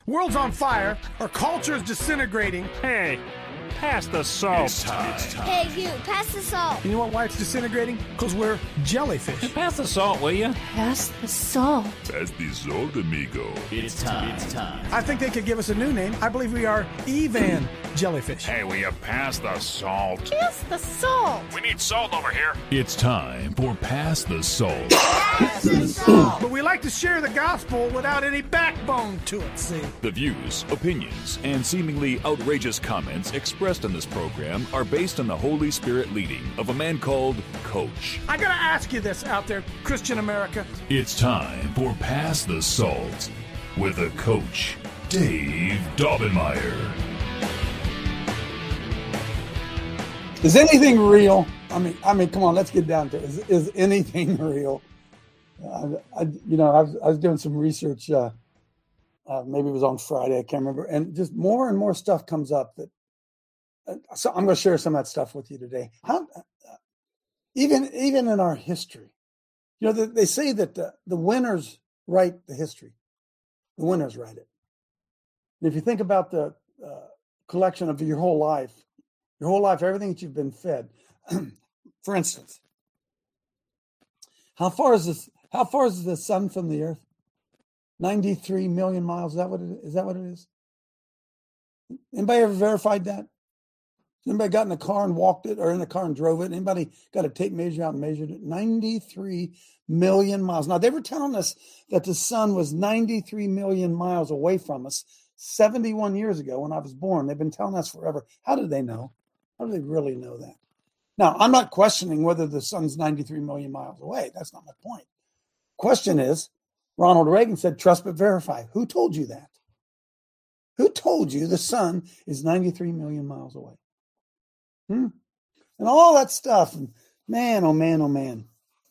World's on fire. Our culture is disintegrating. Hey, pass the salt. It's time. Hey, you, pass the salt. You know what? Why it's disintegrating? Because we're jellyfish. Pass the salt, will you? Pass the salt. Pass the salt, amigo. It's time. I think they could give us a new name. I believe we are Evan jellyfish. Hey, will you pass the salt? Pass the salt. We need salt over here. It's time for Pass the Salt. Pass the salt. But we like to share the gospel without any backbone to it, see? The views, opinions, and seemingly outrageous comments expressed in this program are based on the Holy Spirit leading of a man called Coach. I gotta ask you this out there, Christian America. It's time for Pass the Salt with a Coach, Dave Daubenmire. Is anything real? I mean, come on, let's get down to it. Is anything real? I was doing some research. Maybe it was on Friday. I can't remember. And just more and more stuff comes up that. So I'm going to share some of that stuff with you today. Even in our history, they say that the winners write the history. The winners write it. And if you think about the collection of your whole life, everything that you've been fed. For instance, how far is the sun from the earth? 93 million miles. Is that what it is? Anybody ever verified that? Anybody got in a car and walked it, or in a car and drove it? Anybody got a tape measure out and measured it? 93 million miles. Now, they were telling us that the sun was 93 million miles away from us 71 years ago when I was born. They've been telling us forever. How did they know? How do they really know that? Now, I'm not questioning whether the sun's 93 million miles away. That's not my point. Question is, Ronald Reagan said, trust but verify. Who told you that? Who told you the sun is 93 million miles away? And all that stuff. And man, oh man, oh man.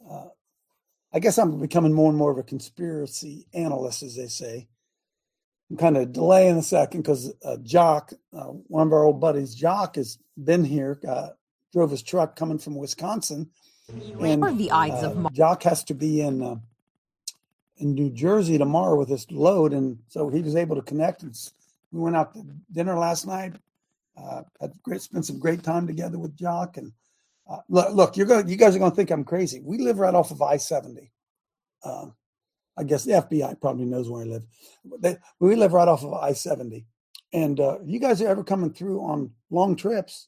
I guess I'm becoming more and more of a conspiracy analyst, as they say. I'm kind of delaying a second because Jock, one of our old buddies, Jock, has been here, drove his truck coming from Wisconsin. And the Ides of March. Jock has to be in New Jersey tomorrow with this load, and so he was able to connect. And we went out to dinner last night. Spent some great time together with Jock. And look, you guys are going to think I'm crazy. We live right off of I-70. I guess the FBI probably knows where I live. We live right off of I-70. And you guys are ever coming through on long trips,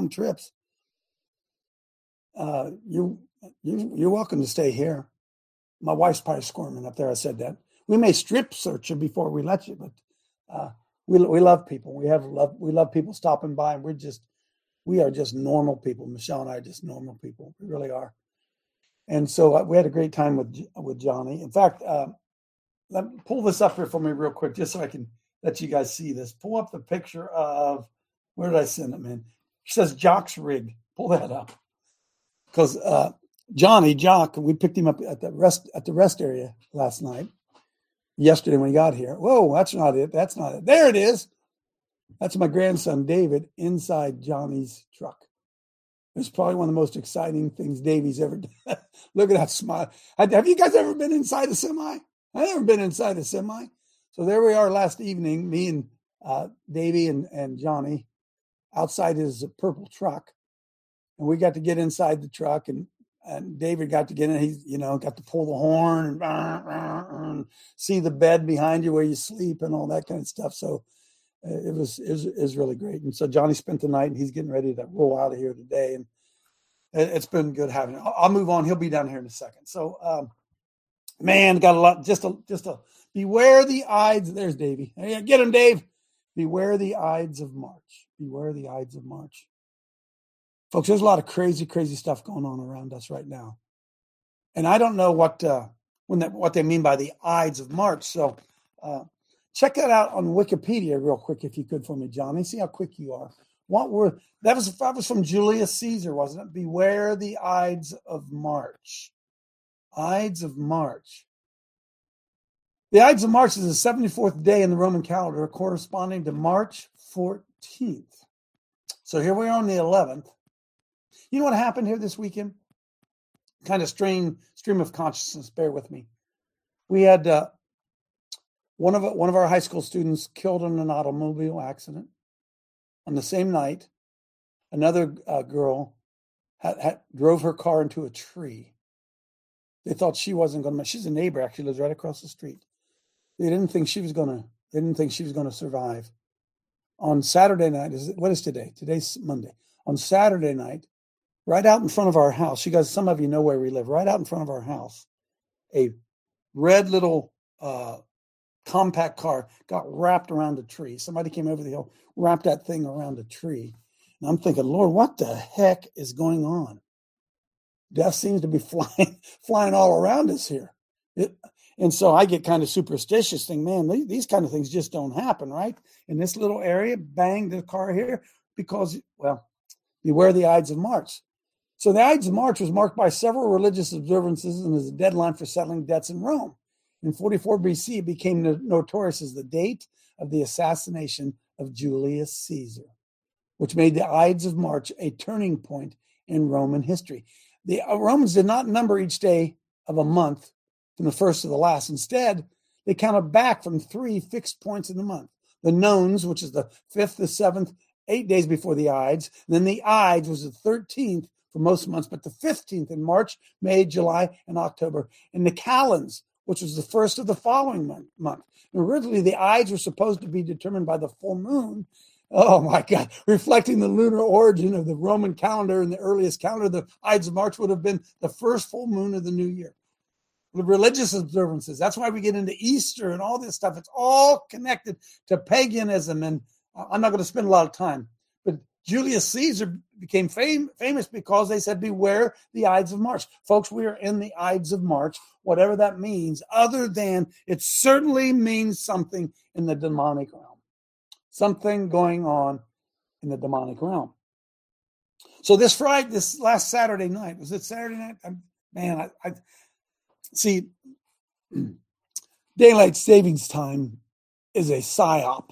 you're welcome to stay here. My wife's probably squirming up there. I said that. We may strip search you before we let you, but we love people. We love people stopping by, and we are just normal people. Michelle and I are just normal people. We really are. And so we had a great time with Johnny. In fact, let me pull this up here for me real quick, just so I can let you guys see this. Pull up the picture of, where did I send it, man? It says Jock's Rig. Pull that up. Because Jock, we picked him up at the rest area yesterday when he got here. Whoa, that's not it. There it is. That's my grandson, David, inside Johnny's truck. It's probably one of the most exciting things Davey's ever done. Look at that smile. Have you guys ever been inside a semi? I've never been inside a semi. So there we are last evening, me and Davey and Johnny outside his purple truck. And we got to get inside the truck, and David got to get in. He's, got to pull the horn and see the bed behind you where you sleep and all that kind of stuff. So it was really great. And so Johnny spent the night, and he's getting ready to roll out of here today. And it's been good having him. I'll move on. He'll be down here in a second. So, man, got a lot. Just a beware the Ides. There's Davey. Hey, get him, Dave. Beware the Ides of March. Beware the Ides of March. Folks, there's a lot of crazy, crazy stuff going on around us right now. And I don't know what they mean by the Ides of March. So check that out on Wikipedia real quick, if you could, for me, Johnny. See how quick you are. That was from Julius Caesar, wasn't it? Beware the Ides of March. Ides of March. The Ides of March is the 74th day in the Roman calendar, corresponding to March 14th. So here we are on the 11th. You know what happened here this weekend? Kind of stream of consciousness. Bear with me. We had One of our high school students killed in an automobile accident. On the same night, another girl drove her car into a tree. They thought she wasn't going to. She's a neighbor, actually, lives right across the street. They didn't think she was going to. They didn't think she was going to survive. On Saturday night, what is today? Today's Monday. On Saturday night, right out in front of our house, you guys, some of you know where we live. Right out in front of our house, a red little compact car got wrapped around a tree. Somebody came over the hill, wrapped that thing around a tree. And I'm thinking, Lord, what the heck is going on? Death seems to be flying all around us here. And so I get kind of superstitious, think, man, these kind of things just don't happen, right? In this little area, bang, the car here, because, well, beware the Ides of March. So the Ides of March was marked by several religious observances and is a deadline for settling debts in Rome. In 44 BC, it became notorious as the date of the assassination of Julius Caesar, which made the Ides of March a turning point in Roman history. The Romans did not number each day of a month from the first to the last. Instead, they counted back from 3 fixed points in the month. The nones, which is the 5th, the 7th, 8 days before the Ides. And then the Ides was the 13th for most months, but the 15th in March, May, July, and October. And the calends, which was the first of the following month. And originally, the Ides were supposed to be determined by the full moon. Oh, my God. Reflecting the lunar origin of the Roman calendar and the earliest calendar, the Ides of March would have been the first full moon of the new year. The religious observances, that's why we get into Easter and all this stuff. It's all connected to paganism. And I'm not going to spend a lot of time. But Julius Caesar became famous because they said, beware the Ides of March. Folks, we are in the Ides of March, whatever that means, other than it certainly means something in the demonic realm. Something going on in the demonic realm. So this last Saturday night, was it Saturday night? I see, daylight savings time is a psyop.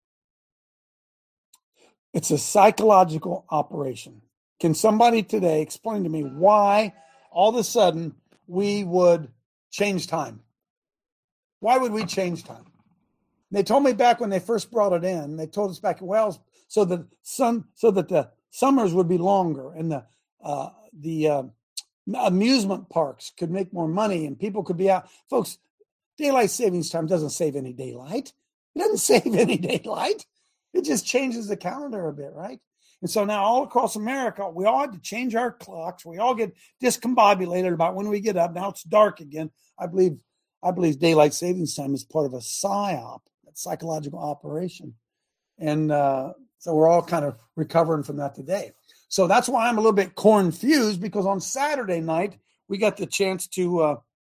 It's a psychological operation. Can somebody today explain to me why all of a sudden we would change time? Why would we change time? They told me back when they first brought it in, they told us back in Wales, so that the summers would be longer and the amusement parks could make more money and people could be out. Folks, daylight savings time doesn't save any daylight. It doesn't save any daylight. It just changes the calendar a bit, right? And so now all across America, we all had to change our clocks. We all get discombobulated about when we get up. Now it's dark again. I believe daylight savings time is part of a psyop, that psychological operation. And so we're all kind of recovering from that today. So that's why I'm a little bit confused, because on Saturday night, we got the chance to,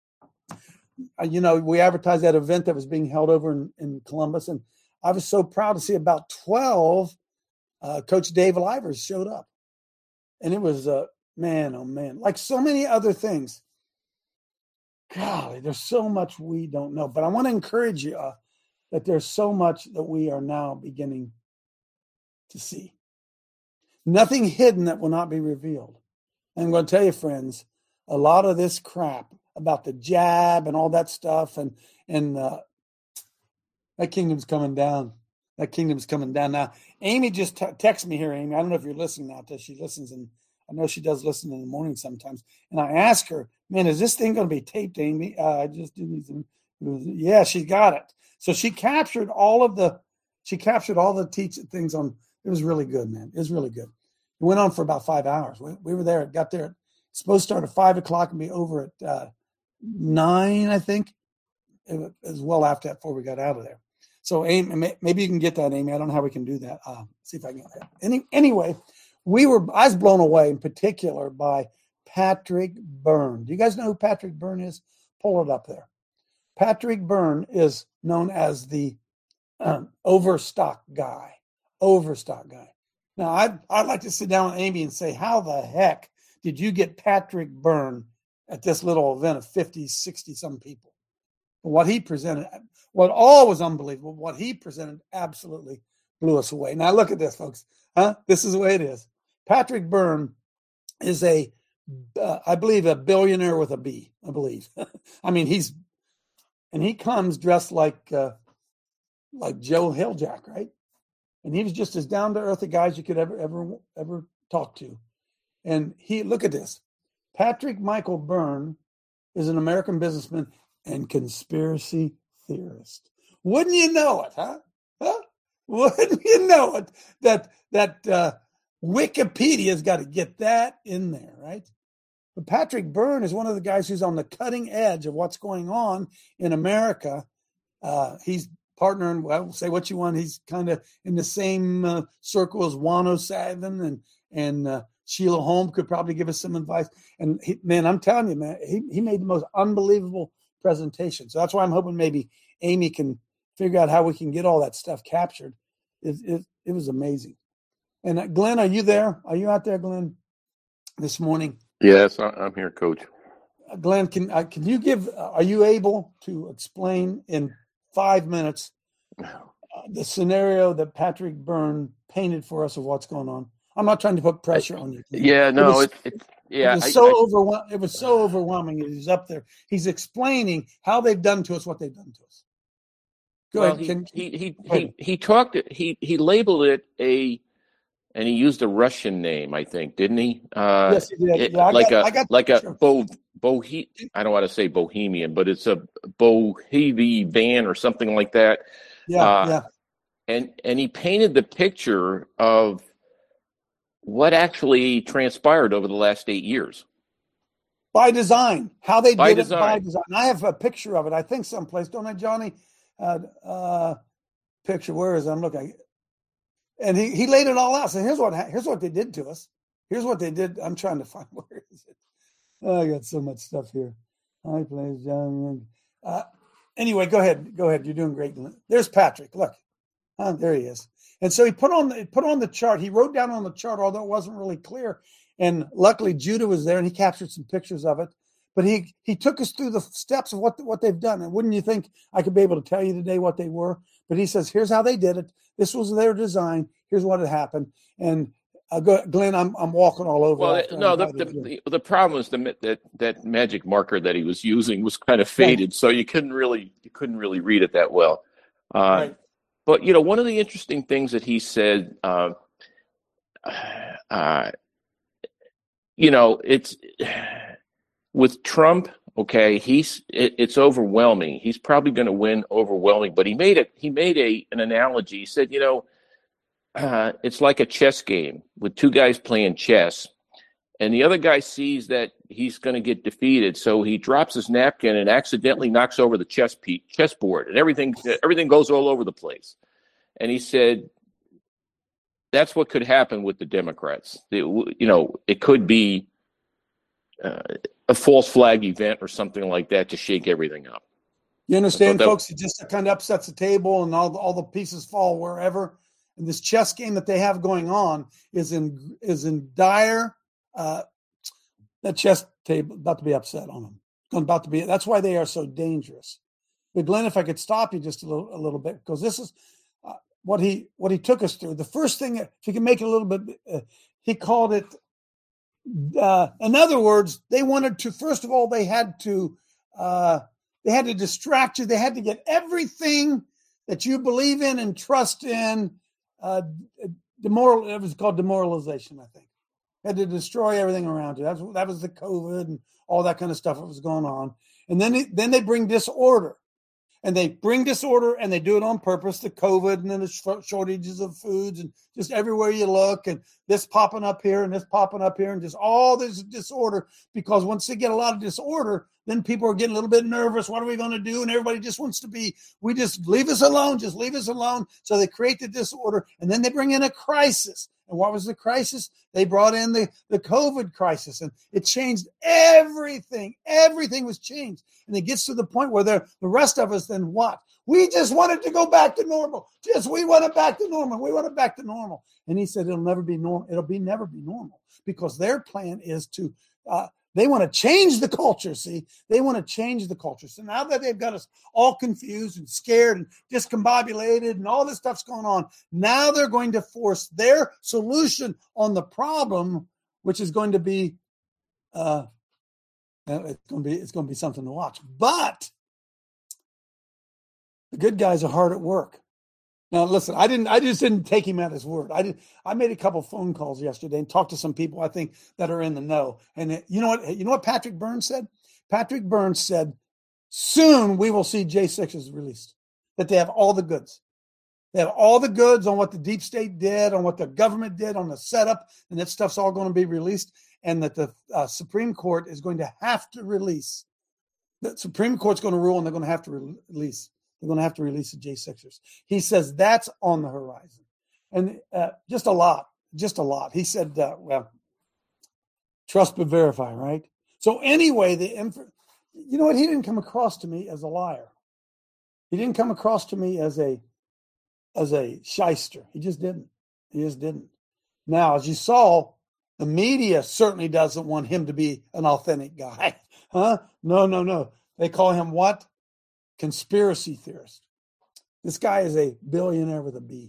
we advertised that event that was being held over in Columbus. And I was so proud to see about 12 Coach Dave Livers showed up. And it was, man, oh man, like so many other things. Golly, there's so much we don't know. But I want to encourage you that there's so much that we are now beginning to see. Nothing hidden that will not be revealed. And I'm going to tell you, friends, a lot of this crap about the jab and all that stuff, and that kingdom's coming down. That kingdom's coming down. Now, Amy just texted me here, Amy. I don't know if you're listening now. She listens, and I know she does listen in the morning sometimes. And I asked her, man, is this thing going to be taped, Amy? I just didn't even. Yeah, she got it. So she captured all the teaching things on. It was really good, man. It was really good. It went on for about 5 hours. We were there. Got there. It's supposed to start at 5 o'clock and be over at 9, I think. It was well after that before we got out of there. So, Amy, maybe you can get that, Amy. I don't know how we can do that. See if I can get that. Anyway, I was blown away in particular by Patrick Byrne. Do you guys know who Patrick Byrne is? Pull it up there. Patrick Byrne is known as the overstock guy. Overstock guy. Now, I'd like to sit down with Amy and say, how the heck did you get Patrick Byrne at this little event of 50, 60 some people? What he presented, what all was unbelievable. What he presented absolutely blew us away. Now look at this, folks. This is the way it is. Patrick Byrne is I believe, a billionaire with a B. I believe. I mean, he's and he comes dressed like Joe Hilljack, right? And he was just as down to earth a guy as you could ever talk to. And look at this. Patrick Michael Byrne is an American businessman and conspiracy theorist. Wouldn't you know it, huh? Wouldn't you know it that Wikipedia's got to get that in there, right? But Patrick Byrne is one of the guys who's on the cutting edge of what's going on in America. He's partnering, well, say what you want. He's kind of in the same circle as Juan O'Sullivan and Sheila Holm could probably give us some advice. And I'm telling you, man, he made the most unbelievable presentation. So that's why I'm hoping maybe Amy can figure out how we can get all that stuff captured. It was amazing. And Glenn, are you there? Are you out there, Glenn, this morning? Yes, I'm here, Coach. Glenn, can you are you able to explain in 5 minutes the scenario that Patrick Byrne painted for us of what's going on? I'm not trying to put pressure on you. Yeah, no, it was so overwhelming. He's up there. He's explaining how they've done to us what they've done to us. Go ahead. He labeled it and he used a Russian name, I think, didn't he? Yes, he did. I don't want to say Bohemian, but it's a Bohemian van or something like that. Yeah. And he painted the picture of what actually transpired over the last 8 years. By design. How they did it by design. I have a picture of it, I think, someplace. Don't I, Johnny? Picture. Where is it? I'm looking. And he laid it all out. So here's what they did to us. Here's what they did. I'm trying to find, where is it? Oh, I got so much stuff here. Hi, please, John. Anyway, go ahead. You're doing great. There's Patrick. Look. There he is. And so he put on the chart. He wrote down on the chart, although it wasn't really clear. And luckily Judah was there and he captured some pictures of it. But he took us through the steps of what they've done. And wouldn't you think I could be able to tell you today what they were? But he says, here's how they did it. This was their design. Here's what had happened. And Glenn, I'm walking all over. Well, no, the problem was that magic marker that he was using was kind of faded, so you couldn't really read it that well. Right. But one of the interesting things that he said, it's with Trump. Okay, it's overwhelming. He's probably going to win overwhelming. But he made an analogy. He said, it's like a chess game with two guys playing chess, and the other guy sees that he's going to get defeated, so he drops his napkin and accidentally knocks over the chessboard, and everything goes all over the place. And he said, that's what could happen with the Democrats. It could be a false flag event or something like that to shake everything up. You understand, folks? It just kind of upsets the table, and all the pieces fall wherever. And this chess game that they have going on is in dire. That chess table about to be upset on them. That's why they are so dangerous. But Glenn, if I could stop you just a little bit, because this is what he took us through. The first thing, if you can make it a little bit, he called it. In other words, they wanted to. First of all, they had to distract you. They had to get everything that you believe in and trust in. It was called demoralization, I think. Had to destroy everything around you. That was the COVID and all that kind of stuff that was going on. And then they bring disorder. And they bring disorder, and they do it on purpose, the COVID and then the shortages of foods and just everywhere you look, and this popping up here and this popping up here and just all this disorder, because once they get a lot of disorder, then people are getting a little bit nervous. What are we going to do? And everybody just wants to just leave us alone. Just leave us alone. So they create the disorder, and then they bring in a crisis. And what was the crisis? They brought in the COVID crisis, and it changed everything. Everything was changed. And it gets to the point where the rest of us then what? We just wanted to go back to normal. We want it back to normal. We want it back to normal. And he said it'll never be normal. It'll never be normal, because their plan is to they want to change the culture, see? They want to change the culture. So now that they've got us all confused and scared and discombobulated and all this stuff's going on, now they're going to force their solution on the problem, which is going to be it's going to be something to watch. But The good guys are hard at work. Now, listen, I just didn't take him at his word. I made a couple phone calls yesterday and talked to some people I think that are in the know. And you know what Patrick Burns said? Patrick Burns said, soon we will see J6s released, that they have all the goods. They have all the goods on what the deep state did, on what the government did, on the setup, and that stuff's all going to be released, and that the Supreme Court is going to have to release. The Supreme Court's going to rule, and they're going to have to release. They're going to have to release the J6ers. He says that's on the horizon. And just a lot. He said, well, trust but verify, right? So anyway, you know what? He didn't come across to me as a liar. He didn't come across to me as a shyster. He just didn't. Now, as you saw, the media certainly doesn't want him to be an authentic guy. Huh? No. They call him what? Conspiracy theorist. This guy is a billionaire with a B.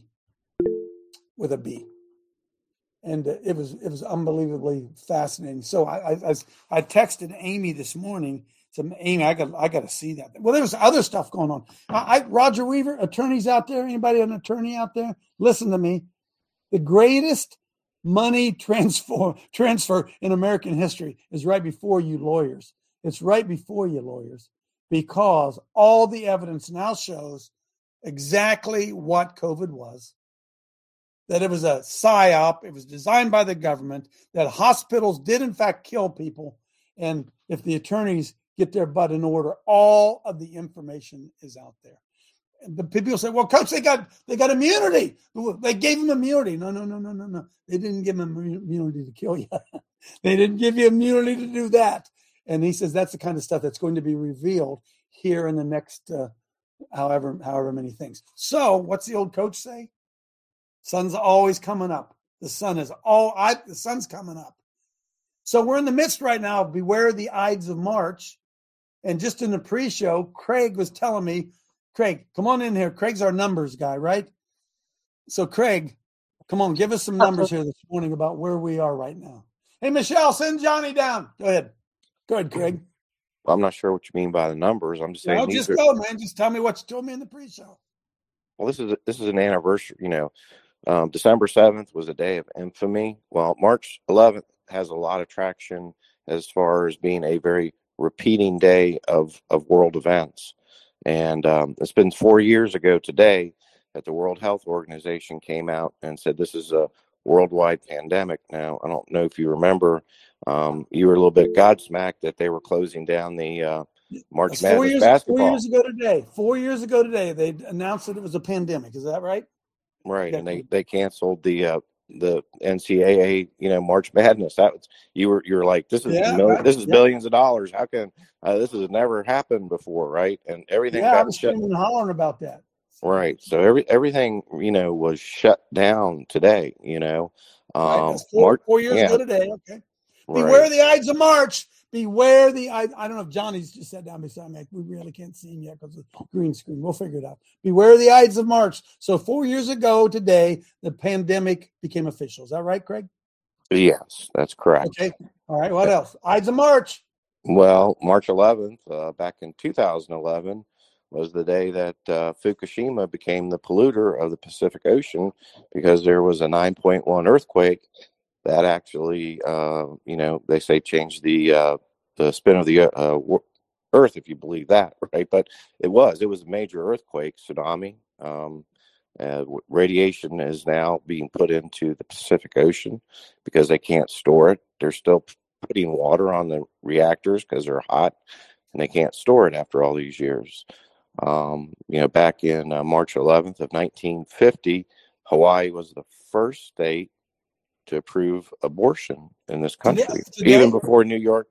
And it was unbelievably fascinating. So I texted Amy this morning. So Amy, I got to see that. Well, there was other stuff going on. Roger Weaver, attorneys out there, anybody an attorney out there? Listen to me. The greatest money transfer in American history is right before you lawyers. It's right before you lawyers, because all the evidence now shows exactly what COVID was, that it was a psyop, it was designed by the government, that hospitals did in fact kill people, and if the attorneys get their butt in order, all of the information is out there. And the people say, well, Coach, they got immunity. They gave him immunity. No. They didn't give him immunity to kill you. They didn't give you immunity to do that. And he says that's the kind of stuff that's going to be revealed here in the next however many things. So what's the old coach say? Sun's always coming up. The sun's coming up. So we're in the midst right now of beware the Ides of March. And just in the pre-show, Craig was telling me, Craig, come on in here. Craig's our numbers guy, right? So Craig, come on, give us some numbers here this morning about where we are right now. Hey, Michelle, send Johnny down. Go ahead, Craig. Well, I'm not sure what you mean by the numbers. I'm just saying. No, just go, man. Just tell me what you told me in the pre-show. Well, this is an anniversary. December 7th was a day of infamy. Well, March 11th has a lot of traction as far as being a very repeating day of world events. And it's been 4 years ago today that the World Health Organization came out and said this is a worldwide pandemic. Now, I don't know if you remember, you were a little bit godsmacked that they were closing down the March Madness basketball. 4 years ago today, they announced that it was a pandemic. Is that right? Right, and they canceled the NCAA, March Madness. That was you're like, this is billions of dollars. How can this has never happened before, right? And everything I got was shut. screaming and hollering about that. Right, so everything was shut down today. Right, 4 years ago today. Okay, right. Beware the Ides of March. Beware the I don't know if Johnny's just sat down beside me. We really can't see him yet because of the green screen. We'll figure it out. Beware the Ides of March. So 4 years ago today, the pandemic became official. Is that right, Craig? Yes, that's correct. Okay. All right. What else? Ides of March. Well, March 11th, back in 2011, was the day that Fukushima became the polluter of the Pacific Ocean because there was a 9.1 earthquake that actually, they say changed the spin of the Earth, if you believe that, right? But it was a major earthquake, tsunami. Radiation is now being put into the Pacific Ocean because they can't store it. They're still putting water on the reactors because they're hot, and they can't store it after all these years. Back in March 11th of 1950, Hawaii was the first state to approve abortion in this country, today? even before New York,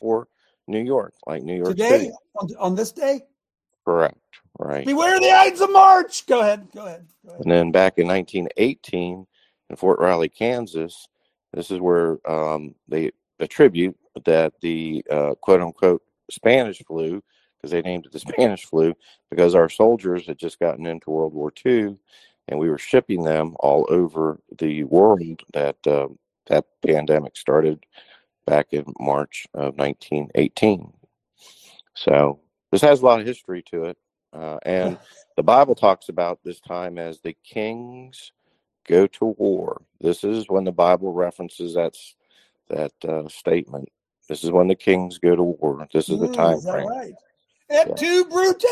like New York today, City. On this day? Correct, right. Beware the Ides of March. Go ahead. And then back in 1918 in Fort Riley, Kansas, this is where they attribute that the quote-unquote Spanish flu, because they named it the Spanish flu, because our soldiers had just gotten into World War II, and we were shipping them all over the world. That pandemic started back in March of 1918. So this has a lot of history to it. And the Bible talks about this time as the kings go to war. This is when the Bible references that statement. This is when the kings go to war. This is the time Is that frame. right? Et Yeah. tu, Brute!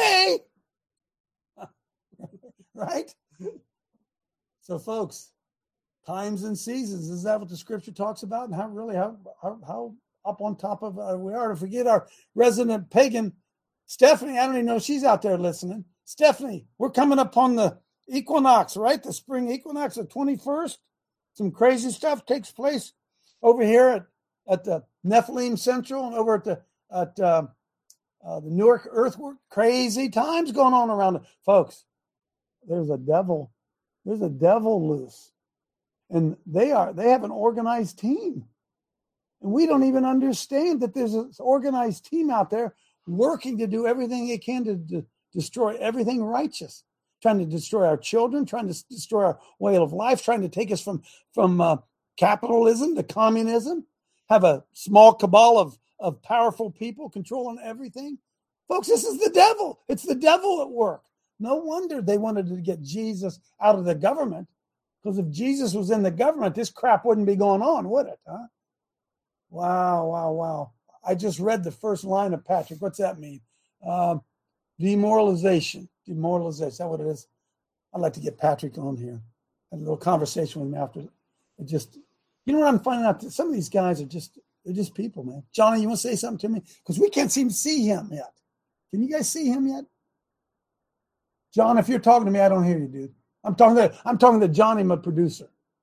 Right? So, folks, times and seasons, is that what the scripture talks about? And how up on top of we are? To forget our resident pagan, Stephanie, I don't even know if she's out there listening. Stephanie, we're coming up on the equinox, right? The spring equinox, the 21st. Some crazy stuff takes place over here at the Nephilim Central and over at the Newark Earthwork. Crazy times going on around it. Folks, there's a devil loose. And they have an organized team. And we don't even understand that there's an organized team out there working to do everything they can to destroy everything righteous, trying to destroy our children, trying to destroy our way of life, trying to take us from capitalism to communism, have a small cabal of powerful people controlling everything. Folks, this is the devil. It's the devil at work. No wonder they wanted to get Jesus out of the government, because if Jesus was in the government, this crap wouldn't be going on, would it? Huh? Wow. I just read the first line of Patrick. What's that mean? Demoralization. Is that what it is? I'd like to get Patrick on here. Have a little conversation with him after. It just, you know what I'm finding out? That some of these guys they're just people, man. Johnny, you want to say something to me? Because we can't seem to see him yet. Can you guys see him yet? John, if you're talking to me, I don't hear you, dude. I'm talking to Johnny, my producer.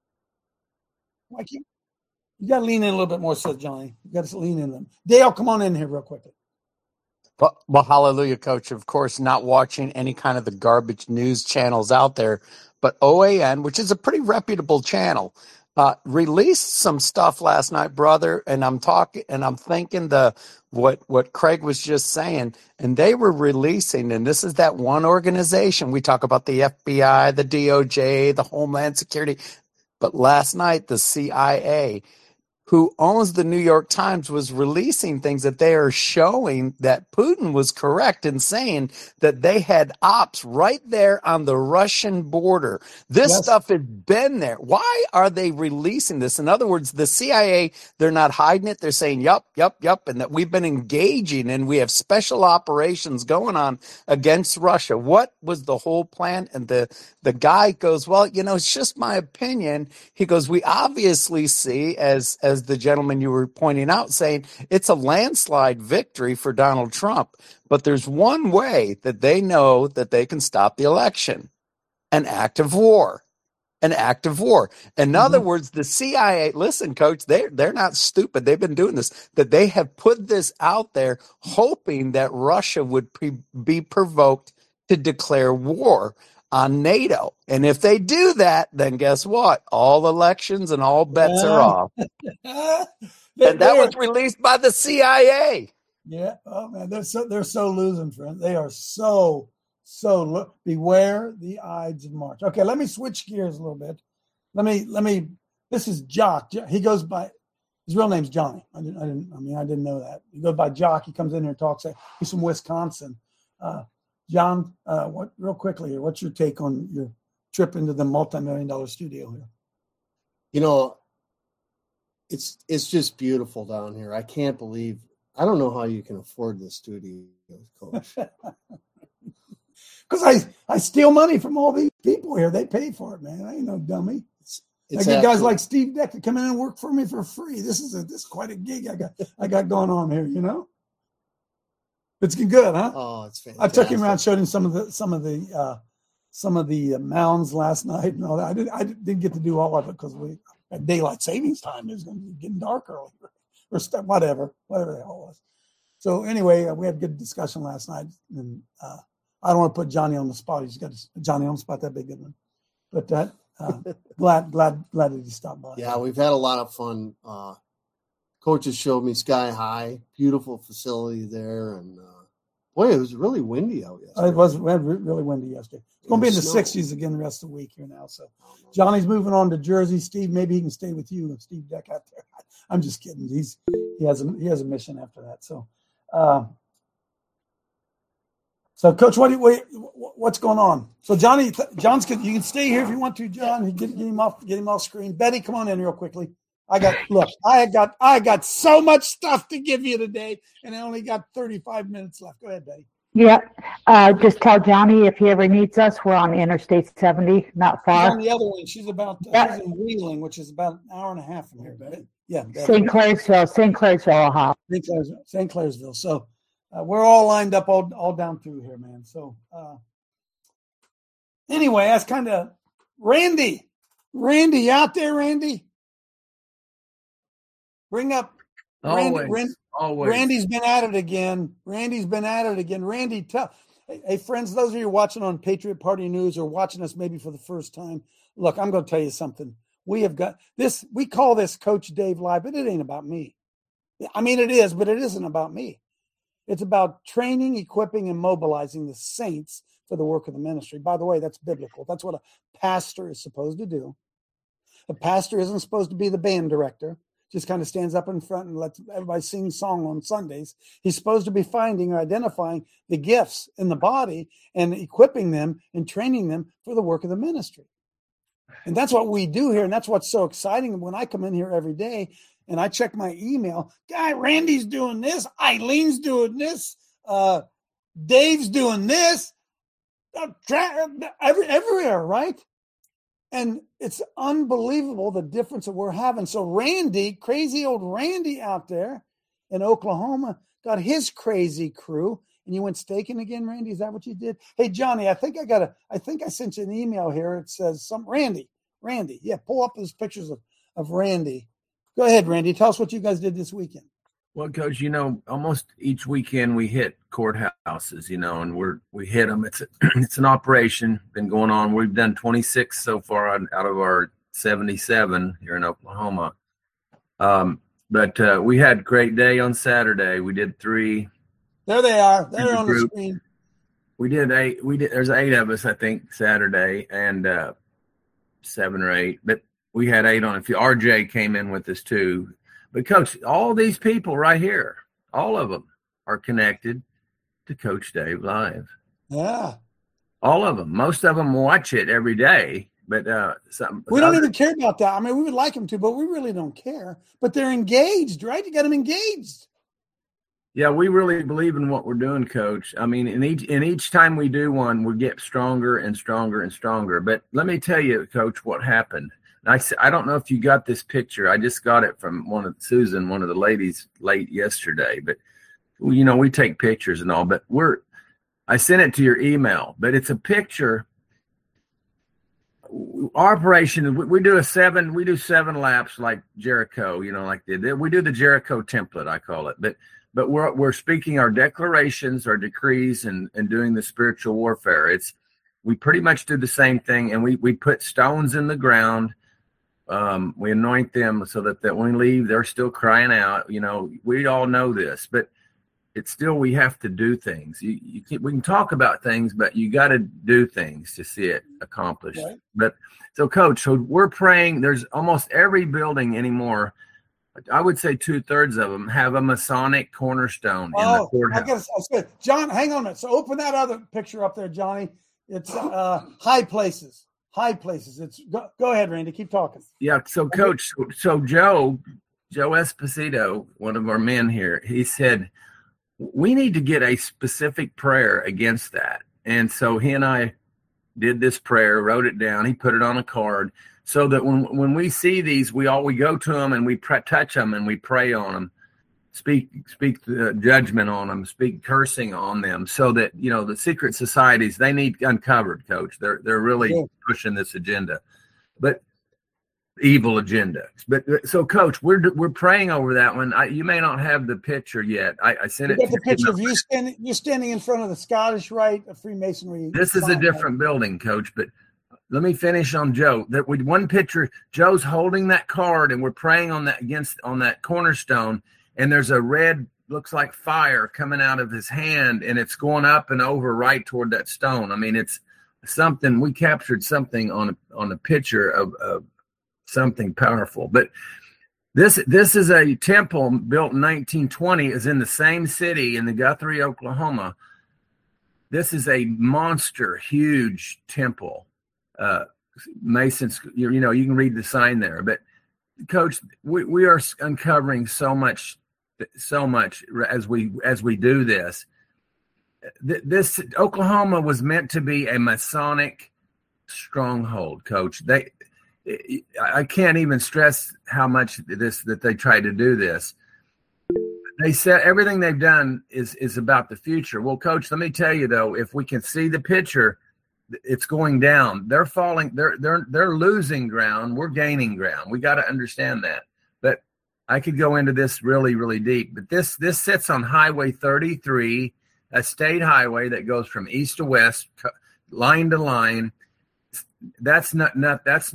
Why can't you got to lean in a little bit more, says Johnny. You got to lean in them. Dale, come on in here real quickly. Well, hallelujah, Coach. Of course, not watching any kind of the garbage news channels out there, but OAN, which is a pretty reputable channel, released some stuff last night, brother. And I'm thinking what Craig was just saying, and they were releasing, and this is that one organization. We talk about the FBI, the DOJ, the Homeland Security, but last night the CIA, who owns the New York Times, was releasing things that they are showing that Putin was correct in saying that they had ops right there on the Russian border. This stuff has been there. Why are they releasing this? In other words, the CIA, they're not hiding it. They're saying, yup, and that we've been engaging and we have special operations going on against Russia. What was the whole plan? And the guy goes, well, it's just my opinion. He goes, we obviously see, as the gentleman you were pointing out, saying it's a landslide victory for Donald Trump. But there's one way that they know that they can stop the election: an act of war. In other words, the CIA, listen, Coach, they're not stupid. They've been doing this, that they have put this out there hoping that Russia would be provoked to declare war on NATO. And if they do that, then guess what? All elections and all bets are off. And that was released by the CIA. Yeah. Oh man, they're so losing, friend. They are so beware the Ides of March. Okay, let me switch gears a little bit. Let me. This is Jock. He goes by, his real name's Johnny. I didn't know that. He goes by Jock. He comes in here and talks. He's from Wisconsin. John, real quickly here, what's your take on your trip into the multi-million-dollar studio here? It's just beautiful down here. I can't believe, I don't know how you can afford this studio, Coach. Because I steal money from all these people here. They pay for it, man. I ain't no dummy. I get guys like Steve Deck to come in and work for me for free. This is quite a gig I got going on here, It's good, huh? Oh, it's fantastic. I took him around, showed him some of the mounds last night and all that. I didn't get to do all of it because we had daylight savings time. It was going to be getting dark early, or whatever the hell it was. So anyway, we had a good discussion last night, and I don't want to put Johnny on the spot. He's got Johnny on the spot, that big good one. But that glad that he stopped by. Yeah, we've had a lot of fun. Coaches showed me Sky High, beautiful facility there, and boy, it was really windy out yesterday. It was really windy yesterday. It's going to be in the 60s again the rest of the week here now. So Johnny's moving on to Jersey. Steve, maybe he can stay with you and Steve Deck out there. I'm just kidding. He has a mission after that. So So, Coach, what's going on? So, John's you can stay here if you want to, John. Get him off screen. Betty, come on in real quickly. I got so much stuff to give you today, and I only got 35 minutes left. Go ahead, Betty. Yeah, just tell Johnny if he ever needs us, we're on Interstate 70, not far. She's on the other one. She's she's in Wheeling, which is about an hour and a half from here, Betty. Yeah, St. Clairsville, Ohio. St. Clairsville. So we're all lined up all down through here, man. So anyway, that's kind of Randy, you out there, Randy? Bring up Always. Randy's been at it again. Randy, tell, hey, friends, those of you watching on Patriot Party News or watching us maybe for the first time, look, I'm going to tell you something. We have got this. We call this Coach Dave Live, but it ain't about me. I mean, it is, but it isn't about me. It's about training, equipping, and mobilizing the saints for the work of the ministry. By the way, that's biblical. That's what a pastor is supposed to do. A pastor isn't supposed to be the band director. Just kind of stands up in front and lets everybody sing song on Sundays. He's supposed to be finding or identifying the gifts in the body and equipping them and training them for the work of the ministry. And that's what we do here. And that's what's so exciting. When I come in here every day and I check my email, Randy's doing this. Eileen's doing this. Dave's doing this. Everywhere, right? And it's unbelievable the difference that we're having. So Randy, crazy old Randy out there in Oklahoma, got his crazy crew. And you went staking again, Randy? Is that what you did? Hey, Johnny, I think I sent you an email here. It says Randy. Yeah, pull up those pictures of Randy. Go ahead, Randy. Tell us what you guys did this weekend. Well, Coach, almost each weekend we hit courthouses, and we hit them. It's an operation been going on. We've done 26 so far out of our 77 here in Oklahoma. But we had a great day on Saturday. We did 3. There they are. They're on the screen. We did 8. There's 8 of us, I think, Saturday, and 7 or 8. But we had 8 on. If RJ came in with us too. But, Coach, all these people right here, all of them are connected to Coach Dave Live. Yeah. All of them. Most of them watch it every day. But we don't even care about that. I mean, we would like them to, but we really don't care. But they're engaged, right? You got them engaged. Yeah, we really believe in what we're doing, Coach. I mean, in each time we do one, we get stronger and stronger and stronger. But let me tell you, Coach, what happened. I don't know if you got this picture. I just got it from Susan, one of the ladies, late yesterday. But, we take pictures and all. But I sent it to your email. But it's a picture. Our operation, we do 7 laps like Jericho, like they did. We do the Jericho template, I call it. But we're speaking our declarations, our decrees, and doing the spiritual warfare. We pretty much do the same thing, and we put stones in the ground. We anoint them so that when we leave, they're still crying out. We all know this, but it's still, we have to do things. We can talk about things, but you got to do things to see it accomplished. Right. But so, Coach, we're praying. There's almost every building anymore. I would say 2/3 of them have a Masonic cornerstone in the courthouse. John, hang on a minute. So open that other picture up there, Johnny. It's high places. It's go ahead, Randy. Keep talking. Yeah. So, Coach, Joe Esposito, one of our men here, he said we need to get a specific prayer against that. And so he and I did this prayer, wrote it down. He put it on a card so that when we see these, we go to them and we touch them and we pray on them, speak judgment on them, speak cursing on them, so that the secret societies, they need uncovered, Coach. They're really pushing this agenda, but evil agenda. But so, Coach, we're praying over that one. You may not have the picture yet. I sent it. You got the picture of you standing in front of the Scottish Rite of Freemasonry. This is a different building, Coach, but let me finish on Joe. That with one picture, Joe's holding that card, and we're praying on that cornerstone, and there's a red, looks like fire coming out of his hand, and it's going up and over right toward that stone. I mean, it's something. We captured something on a picture of something powerful. But this is a temple built in 1920. Is in the same city in the Guthrie, Oklahoma. This is a monster, huge temple. Masons, you can read the sign there. But, Coach, we are uncovering so much as we do this. This Oklahoma was meant to be a Masonic stronghold, Coach. I can't even stress how much that they tried to do this. They said everything they've done is about the future. Well, Coach, let me tell you though, if we can see the picture, it's going down. They're falling. They're losing ground. We're gaining ground. We got to understand that. But I could go into this really, really deep. But this sits on Highway 33, a state highway that goes from east to west, line to line. That's not. That's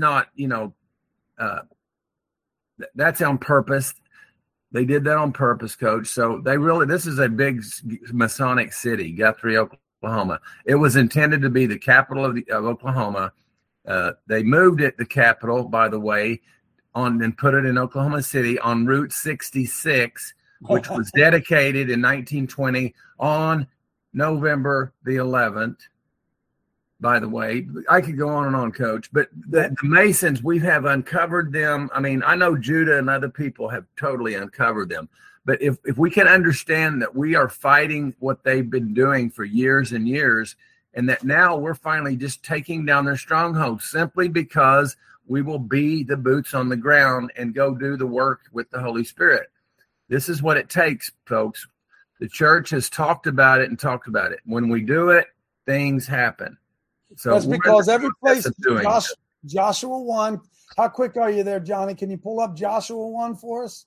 on purpose. They did that on purpose, Coach. So this is a big Masonic city, Guthrie, Oklahoma. It was intended to be the capital of Oklahoma. They moved it, the capital, by the way, and put it in Oklahoma City on Route 66, which was dedicated in 1920 on November the 11th. By the way, I could go on and on, Coach, but the Masons, we have uncovered them. I mean, I know Judah and other people have totally uncovered them, but if we can understand that we are fighting what they've been doing for years and years, and that now we're finally just taking down their strongholds simply because we will be the boots on the ground and go do the work with the Holy Spirit. This is what it takes, folks. The church has talked about it. When we do it, things happen. So that's because every place, Joshua 1. How quick are you there, Johnny? Can you pull up Joshua 1 for us?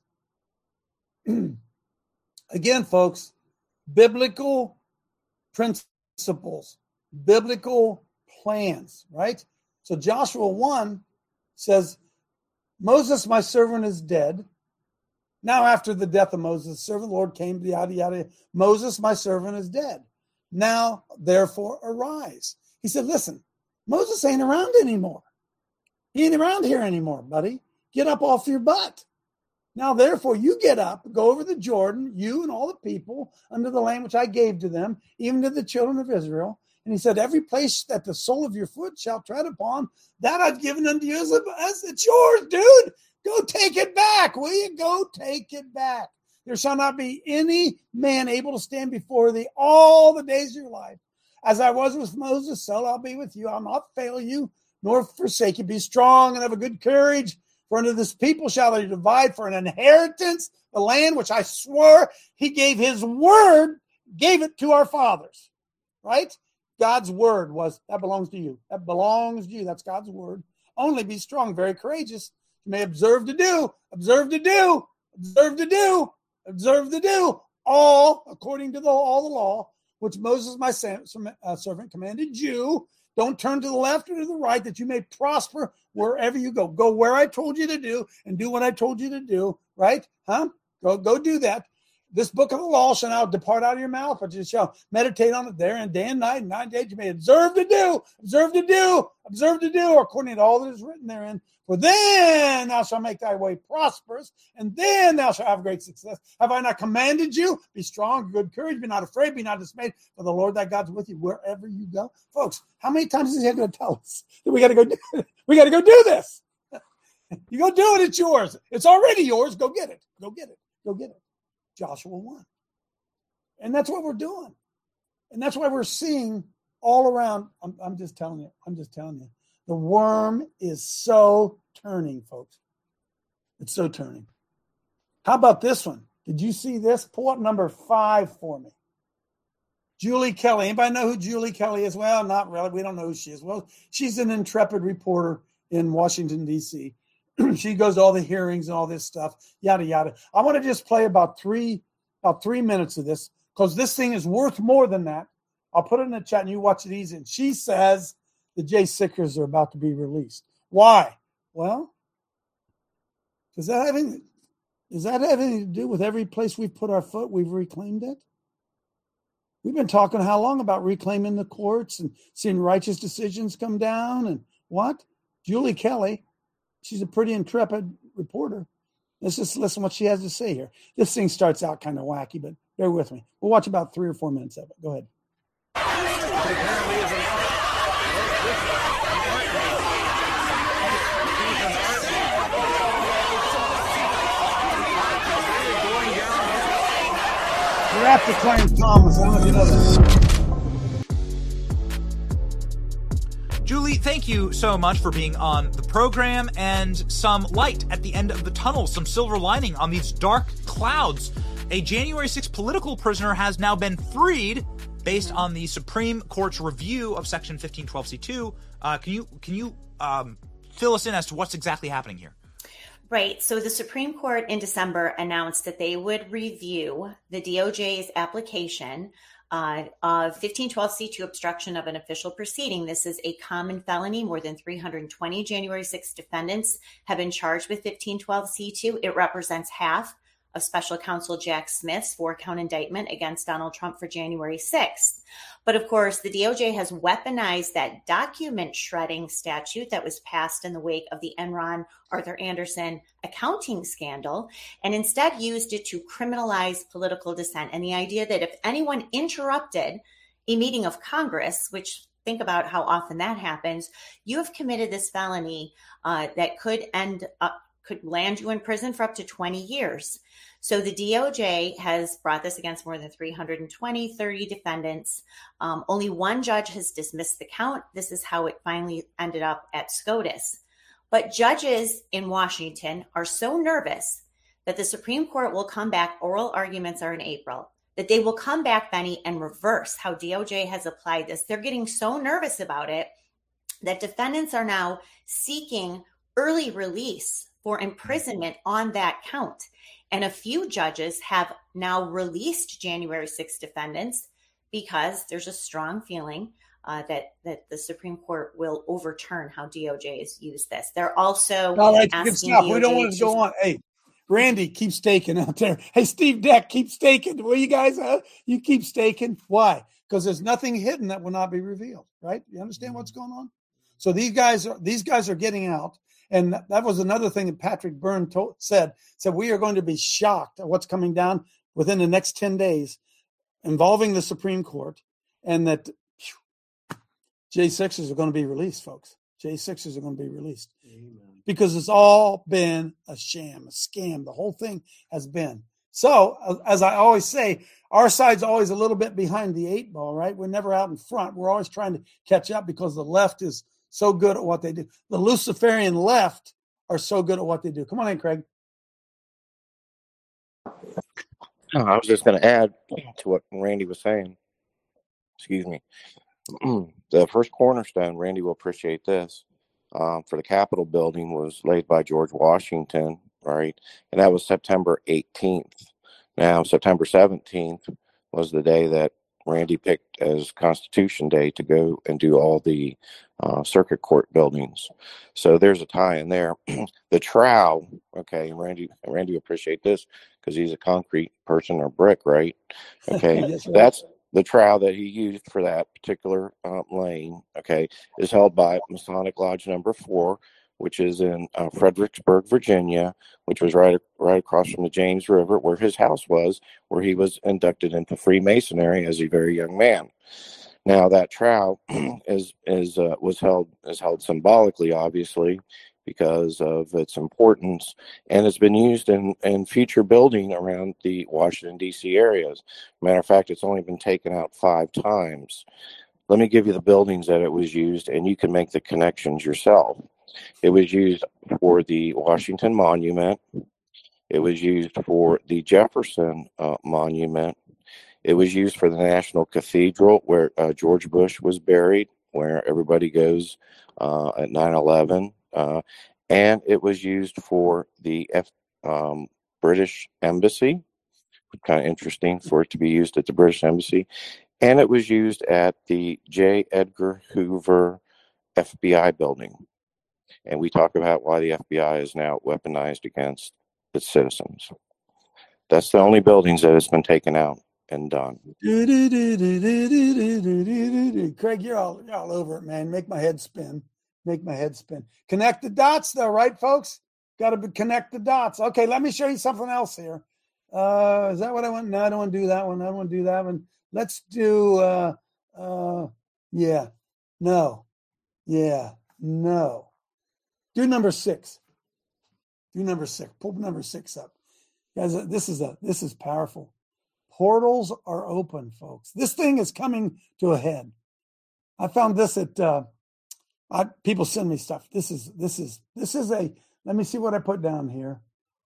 Again, folks, biblical principles, biblical plans, right? So Joshua 1 says, Moses, my servant, is dead. Now after the death of Moses, the servant of the Lord came, yada, yada. Moses, my servant, is dead. Now, therefore, arise. He said, listen, Moses ain't around anymore. He ain't around here anymore, buddy. Get up off your butt. Now, therefore, you get up, go over the Jordan, you and all the people, under the land which I gave to them, even to the children of Israel. And he said, every place that the sole of your foot shall tread upon, that I've given unto you as it's yours, dude. Go take it back, will you? Go take it back. There shall not be any man able to stand before thee all the days of your life. As I was with Moses, so I'll be with you. I'll not fail you, nor forsake you. Be strong and have a good courage. For unto this people shall they divide for an inheritance the land which I swore. He gave his word, gave it to our fathers. Right? God's word that belongs to you. That belongs to you. That's God's word. Only be strong, very courageous. You may observe to do, all according to all the law, which Moses, my servant, commanded you. Don't turn to the left or to the right, that you may prosper wherever you go. Go where I told you to do and do what I told you to do, right? Go do that. This book of the law shall now depart out of your mouth, but you shall meditate on it there and day and night, and 9 days you may observe to do, according to all that is written therein. For then thou shalt make thy way prosperous, and then thou shalt have great success. Have I not commanded you? Be strong, good courage, be not afraid, be not dismayed, for the Lord thy God's with you wherever you go. Folks, how many times is he going to tell us that we got to go do this? You go do it, it's yours. It's already yours. Go get it. Joshua 1. And that's what we're doing. And that's why we're seeing all around. I'm just telling you. The worm is so turning, folks. It's so turning. How about this one? Did you see this? Pull up number 5 for me. Julie Kelly. Anybody know who Julie Kelly is? Well, not really. We don't know who she is. Well, she's an intrepid reporter in Washington, D.C. She goes to all the hearings and all this stuff, yada, yada. I want to just play about three minutes of this, because this thing is worth more than that. I'll put it in the chat and you watch it easy. And she says the J6ers are about to be released. Why? Well, does that have anything to do with every place we've put our foot, we've reclaimed it? We've been talking how long about reclaiming the courts and seeing righteous decisions come down and what? Julie Kelly, she's a pretty intrepid reporter. Let's just listen to what she has to say here. This thing starts out kind of wacky, but bear with me. We'll watch about 3 or 4 minutes of it. Go ahead. apparently is an You're after Clarence Thomas. I don't know if you know that. Julie, thank you so much for being on the program, and some light at the end of the tunnel, some silver lining on these dark clouds. A January 6th political prisoner has now been freed based on the Supreme Court's review of Section 1512C2. Can you fill us in as to what's exactly happening here? Right. So the Supreme Court in December announced that they would review the DOJ's application of 1512C2 obstruction of an official proceeding. This is a common felony. More than 320 January 6 defendants have been charged with 1512C2. It represents half of Special Counsel Jack Smith's 4-count indictment against Donald Trump for January 6th. But of course, the DOJ has weaponized that document shredding statute that was passed in the wake of the Enron Arthur Andersen accounting scandal, and instead used it to criminalize political dissent. And the idea that if anyone interrupted a meeting of Congress, which think about how often that happens, you have committed this felony that could land you in prison for up to 20 years. So the DOJ has brought this against more than 30 defendants. Only one judge has dismissed the count. This is how it finally ended up at SCOTUS. But judges in Washington are so nervous that the Supreme Court will come back, oral arguments are in April, that they will come back, Benny, and reverse how DOJ has applied this. They're getting so nervous about it that defendants are now seeking early release for imprisonment on that count. And a few judges have now released January 6 defendants because there's a strong feeling that the Supreme Court will overturn how DOJ has used this. They're also asking DOJ. We don't want to go on. Hey, Randy, keep staking out there. Hey, Steve Deck, keep staking. Well, you guys, you keep staking. Why? Because there's nothing hidden that will not be revealed, right? You understand what's going on? So these guys are getting out. And that was another thing that Patrick Byrne said we are going to be shocked at what's coming down within the next 10 days involving the Supreme Court, and that J6s are going to be released, folks. J6s are going to be released. Amen. Because it's all been a sham, a scam. The whole thing has been. So, as I always say, our side's always a little bit behind the 8 ball, right? We're never out in front. We're always trying to catch up because the left is so good at what they do. The Luciferian left are so good at what they do. Come on in, Craig. I was just going to add to what Randy was saying. Excuse me. The first cornerstone, Randy will appreciate this, for the Capitol building was laid by George Washington, right? And that was September 18th. Now, September 17th was the day that Randy picked as Constitution Day to go and do all the circuit court buildings. So there's a tie in there. The trowel, okay, Randy will appreciate this because he's a concrete person or brick, right? Okay, yes, that's the trowel that he used for that particular lane, okay, is held by Masonic Lodge number 4, which is in Fredericksburg, Virginia, which was right across from the James River, where his house was, where he was inducted into Freemasonry as a very young man. Now that trowel was held symbolically, obviously, because of its importance, and it's been used in future building around the Washington, D.C. areas. Matter of fact, it's only been taken out 5 times. Let me give you the buildings that it was used, and you can make the connections yourself. It was used for the Washington Monument. It was used for the Jefferson Monument. It was used for the National Cathedral, where George Bush was buried, where everybody goes at 9/11. And it was used for the British Embassy. Kind of interesting for it to be used at the British Embassy. And it was used at the J. Edgar Hoover FBI building. And we talk about why the FBI is now weaponized against its citizens. That's the only buildings that has been taken out and done. Craig, you're all over it, man. Make my head spin. Connect the dots, though, right, folks? Got to connect the dots. Okay, let me show you something else here. Is that what I want? No, I don't want to do that one. I don't want to do that one. Let's do Yeah. No. Yeah. No. Do number 6. Do number 6. Pull number 6 up. Guys, this is powerful. Portals are open, folks. This thing is coming to a head. I found this at people send me stuff. This is a, let me see what I put down here.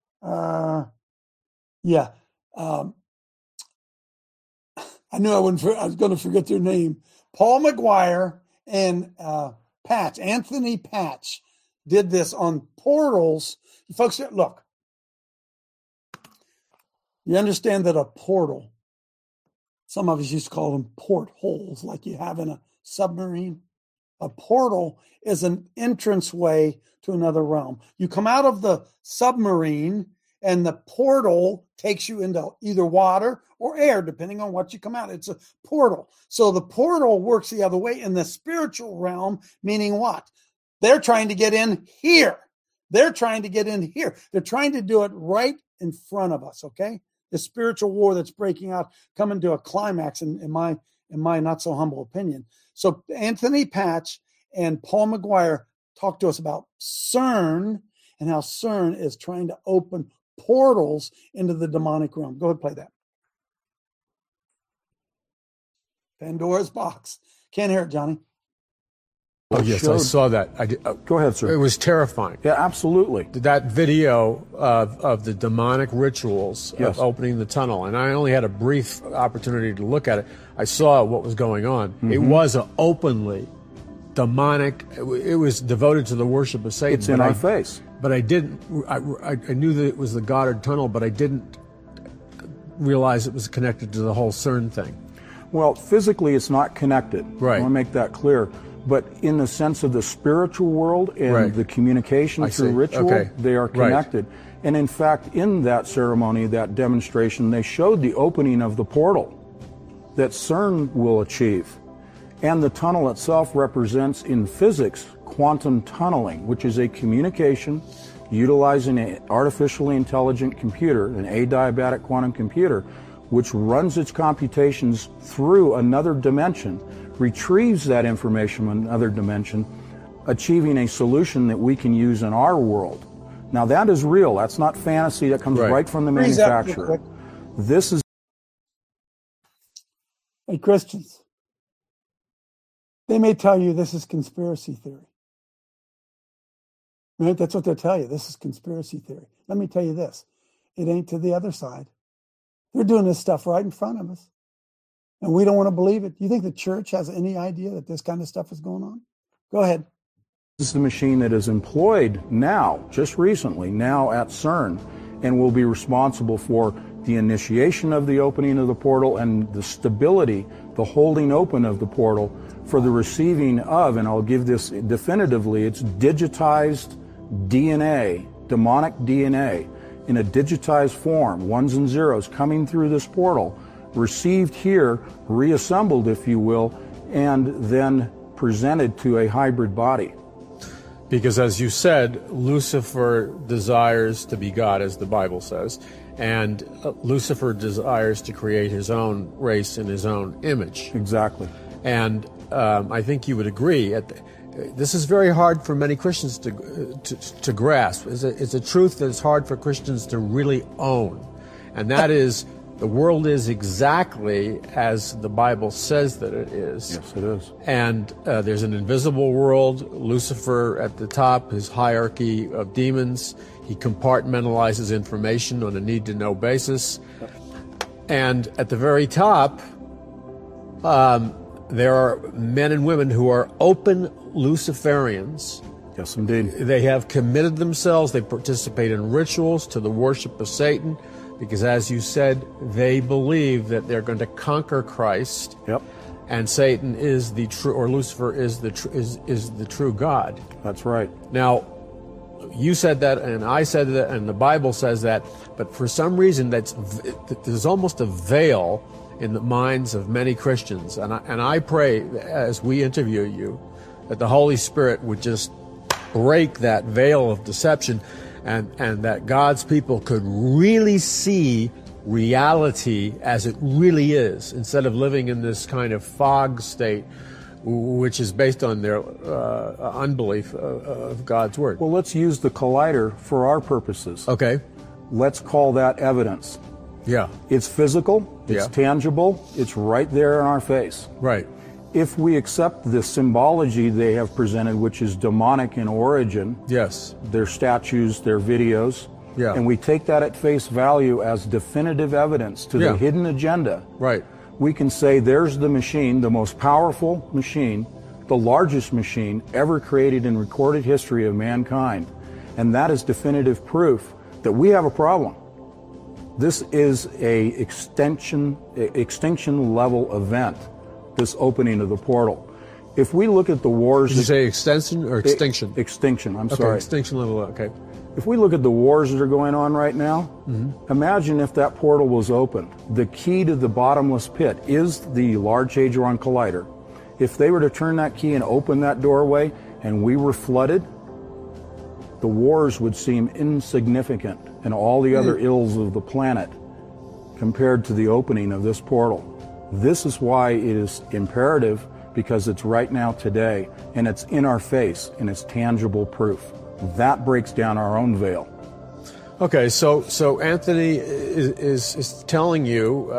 Yeah. I knew I was going to forget their name. Paul McGuire and Anthony Patch did this on portals. Folks, look. You understand that a portal, some of us used to call them portholes, like you have in a submarine. A portal is an entranceway to another realm. You come out of the submarine, and the portal takes you into either water or air, depending on what you come out. It's a portal. So the portal works the other way in the spiritual realm, meaning what? They're trying to get in here. They're trying to get in here. They're trying to do it right in front of us, okay? The spiritual war that's breaking out, coming to a climax in my not so humble opinion. So Anthony Patch and Paul McGuire talked to us about CERN and how CERN is trying to open portals into the demonic realm. Go ahead, play that. Pandora's box. Can't hear it, Johnny. Oh, yes, I saw that. I did, Go ahead, sir. It was terrifying. Yeah, absolutely. That video of the demonic rituals Yes. of opening the tunnel, and I only had a brief opportunity to look at it. I saw what was going on. Mm-hmm. It was an openly demonic. It was devoted to the worship of Satan. It's in our face. But I didn't. I knew that it was the Goddard Tunnel, but I didn't realize it was connected to the whole CERN thing. Well, physically, it's not connected. Right. I want to make that clear. But in the sense of the spiritual world and Right. the communication I through see. ritual, Okay. they are Right. connected. And in fact, in that ceremony, that demonstration, they showed the opening of the portal that CERN will achieve. And the tunnel itself represents, in physics, quantum tunneling, which is a communication utilizing an artificially intelligent computer, an adiabatic quantum computer, which runs its computations through another dimension, retrieves that information from another dimension, achieving a solution that we can use in our world. Now that is real. That's not fantasy. That comes right from the Freeze that real manufacturer. quick. This is... Hey, Christians, they may tell you this is conspiracy theory. Right? That's what they'll tell you. This is conspiracy theory. Let me tell you this. It ain't to the other side. They're doing this stuff right in front of us. And we don't want to believe it. Do you think the church has any idea that this kind of stuff is going on? Go ahead. This is the machine that is employed now, just recently, now at CERN, and will be responsible for the initiation of the opening of the portal and the stability, the holding open of the portal for the receiving of, and I'll give this definitively, it's digitized DNA, demonic DNA, in a digitized form, ones and zeros coming through this portal, received here, reassembled, if you will, and then presented to a hybrid body. Because as you said, Lucifer desires to be God, as the Bible says, and Lucifer desires to create his own race in his own image. Exactly. And I think you would agree. This is very hard for many Christians to grasp. It's a truth that is hard for Christians to really own, and that is the world is exactly as the Bible says that it is. Yes, it is. And there's an invisible world, Lucifer at the top, his hierarchy of demons. He compartmentalizes information on a need-to-know basis. And at the very top, there are men and women who are open Luciferians. Yes, indeed. They have committed themselves. They participate in rituals to the worship of Satan. Because, as you said, they believe that they're going to conquer Christ, and Satan is the true, or Lucifer is the true God. That's right. Now, you said that, and I said that, and the Bible says that, but for some reason, there's almost a veil in the minds of many Christians, and I pray as we interview you that the Holy Spirit would just break that veil of deception. And that God's people could really see reality as it really is, instead of living in this kind of fog state which is based on their unbelief of God's word. Well, let's use the collider for our purposes. Okay. Let's call that evidence. Yeah. It's physical, it's tangible, it's right there in our face. Right. If we accept the symbology they have presented, which is demonic in origin, yes, their statues, their videos, yeah, and we take that at face value as definitive evidence to the hidden agenda, right, we can say there's the machine, the most powerful machine, the largest machine ever created in recorded history of mankind. And that is definitive proof that we have a problem. This is a extinction level event, this opening of the portal. If we look at the wars... Did you say extension or extinction? Extinction, I'm sorry. Extinction level, okay. If we look at the wars that are going on right now, imagine if that portal was opened. The key to the bottomless pit is the Large Hadron Collider. If they were to turn that key and open that doorway and we were flooded, the wars would seem insignificant and all the other ills of the planet compared to the opening of this portal. This is why it is imperative, because it's right now today and it's in our face and it's tangible proof. That breaks down our own veil. Okay, so Anthony is telling you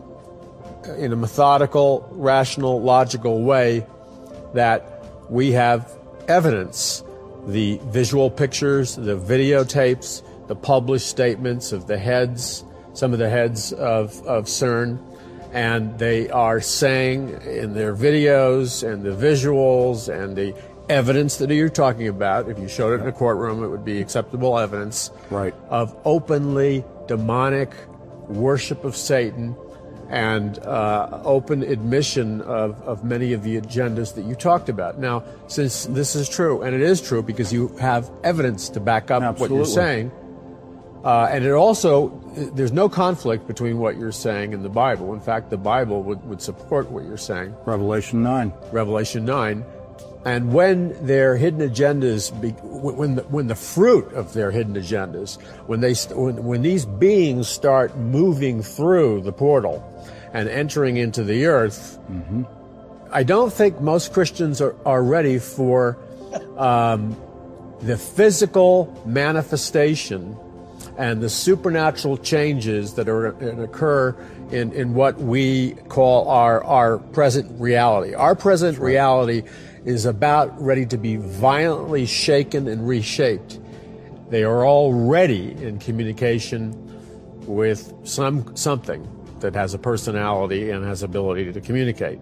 in a methodical, rational, logical way that we have evidence. The visual pictures, the videotapes, the published statements of the heads, some of the heads of CERN, and they are saying in their videos and the visuals and the evidence that you're talking about, if you showed it in a courtroom, it would be acceptable evidence, right, of openly demonic worship of Satan and open admission of many of the agendas that you talked about. Now, since this is true, and it is true because you have evidence to back up what you're saying, and it also, there's no conflict between what you're saying and the Bible. In fact, the Bible would support what you're saying. Revelation 9. Revelation 9. And when their hidden agendas, when the fruit of their hidden agendas, when these beings start moving through the portal and entering into the earth, I don't think most Christians are ready for the physical manifestation and the supernatural changes that occur in what we call our present reality. Our present reality is about ready to be violently shaken and reshaped. They are already in communication with something that has a personality and has ability to communicate.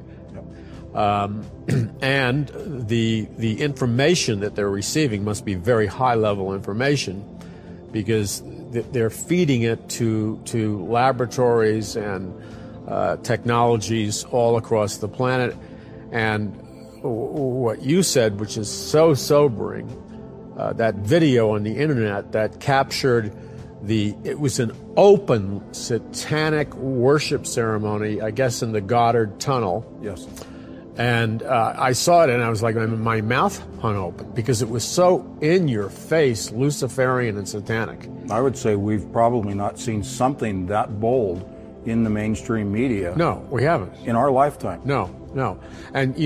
And the information that they're receiving must be very high-level information, because they're feeding it to laboratories and technologies all across the planet. And what you said, which is so sobering, that video on the internet that captured it was an open satanic worship ceremony, I guess in the Goddard Tunnel. Yes. And I saw it and I was like, my mouth hung open because it was so in your face, Luciferian and satanic. I would say we've probably not seen something that bold in the mainstream media. No, we haven't. In our lifetime. No. And,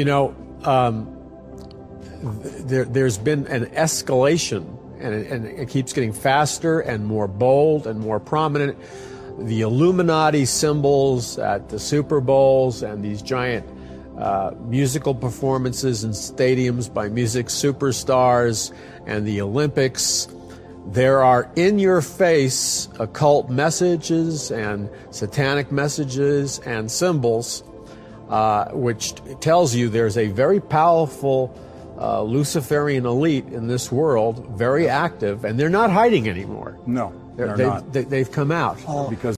there's been an escalation, and it keeps getting faster and more bold and more prominent. The Illuminati symbols at the Super Bowls and these giant musical performances in stadiums by music superstars and the Olympics. There are in-your-face occult messages and satanic messages and symbols, which tells you there's a very powerful Luciferian elite in this world, very active, and they're not hiding anymore. No, they're not. They've come out. Because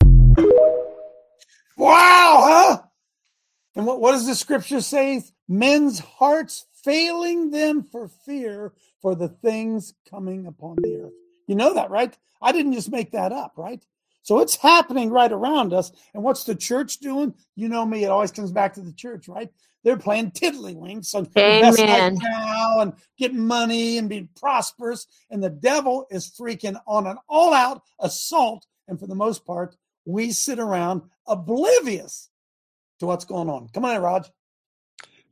wow, huh? And what does the scripture say? Men's hearts failing them for fear for the things coming upon the earth. You know that, right? I didn't just make that up, right? So it's happening right around us. And what's the church doing? You know me, it always comes back to the church, right? They're playing tiddlywinks on best life now and getting money and being prosperous. And the devil is freaking on an all-out assault. And for the most part, we sit around oblivious to what's going on. Come on in, Raj.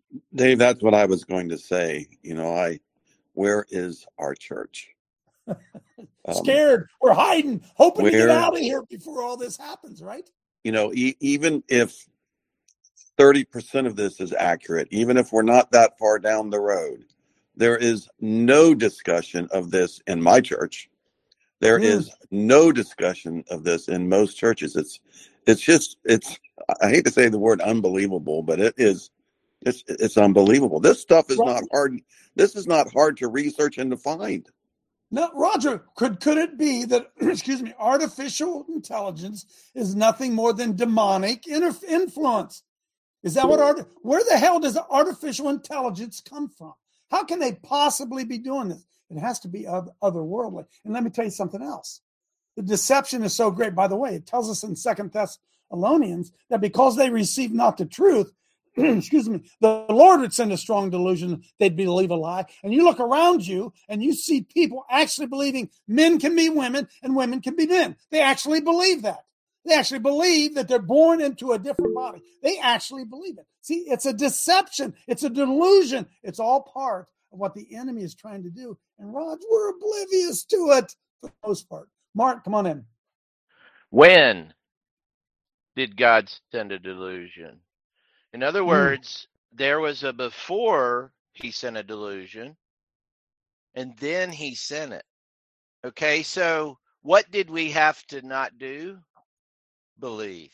Dave, that's what I was going to say. Where is our church? Scared. We're hiding, hoping to get out of here before all this happens, right? Even if 30% of this is accurate, even if we're not that far down the road, there is no discussion of this in my church. There is no discussion of this in most churches. It's I hate to say the word unbelievable, but it's unbelievable. This stuff is not hard. This is not hard to research and to find. No, Roger, could it be that, artificial intelligence is nothing more than demonic influence? Is that where the hell does artificial intelligence come from? How can they possibly be doing this? It has to be otherworldly. And let me tell you something else. The deception is so great. By the way, it tells us in 2 Thessalonians that because they receive not the truth, the Lord would send a strong delusion, they'd believe a lie. And you look around you and you see people actually believing men can be women and women can be men. They actually believe that. They actually believe that they're born into a different body. They actually believe it. See, it's a deception. It's a delusion. It's all part of what the enemy is trying to do. And Rod, we're oblivious to it for the most part. Mark, come on in. When did God send a delusion? In other words, there was a before he sent a delusion, and then he sent it. Okay, so what did we have to not do? Believe.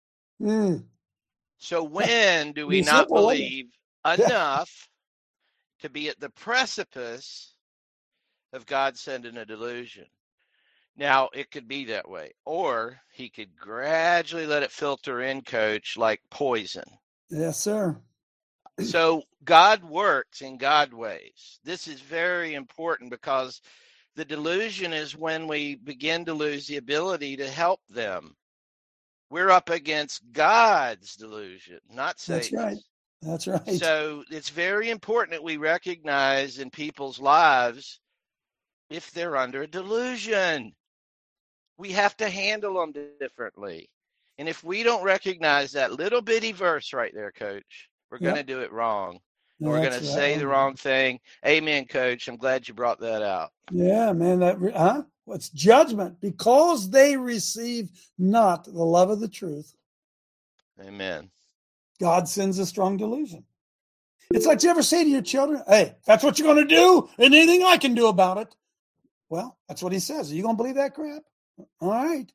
So when do we not believe enough to be at the precipice of God sending a delusion? Now, it could be that way, or he could gradually let it filter in, Coach, like poison. Yes, sir. So God works in God ways. This is very important because the delusion is when we begin to lose the ability to help them. We're up against God's delusion, not Satan's. That's right. That's right. So it's very important that we recognize in people's lives if they're under a delusion. We have to handle them differently. And if we don't recognize that little bitty verse right there, Coach, we're going to do it wrong. No, we're going to say the wrong thing. Amen, Coach. I'm glad you brought that out. Yeah, man. What's judgment? Because they receive not the love of the truth. Amen. God sends a strong delusion. It's like, you ever say to your children, hey, that's what you're going to do, and anything I can do about it. Well, that's what he says. Are you going to believe that crap? All right.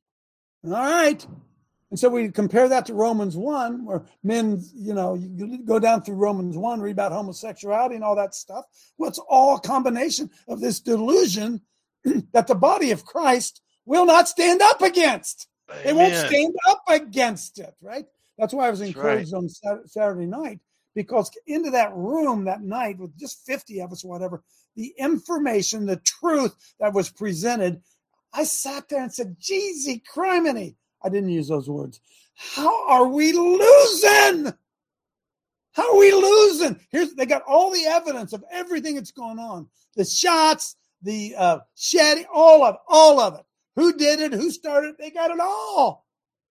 And so we compare that to Romans 1, where men, you go down through Romans 1, read about homosexuality and all that stuff. Well, it's all a combination of this delusion that the body of Christ will not stand up against. Amen. It won't stand up against it, right? That's why I was encouraged on Saturday night, because into that room that night with just 50 of us or whatever, the information, the truth that was presented, I sat there and said, Jeezy criminy. I didn't use those words. How are we losing? How are we losing? They got all the evidence of everything that's going on. The shots, the shedding, all of it. Who did it? Who started it? They got it all.